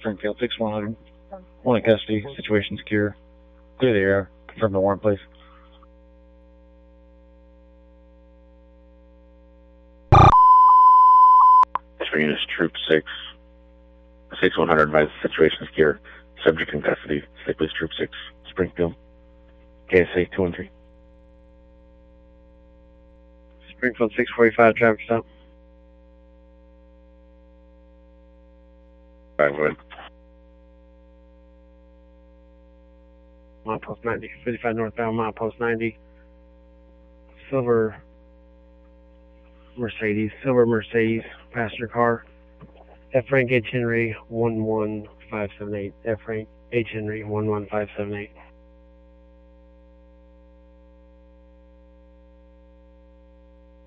Springfield 6100. One in custody. Situation secure. Clear the air. Confirm the warrant, please. Units Troop 6. 6100 advised situation secure. Subject in custody. Stay please Troop 6. Springfield. KSA 213. Springfield 645 traffic stop. Alright, go ahead. Milepost 90, 55 northbound, milepost 90. Silver Mercedes, passenger car. F. Frank H. Henry 11578. F. Frank H. Henry 11578.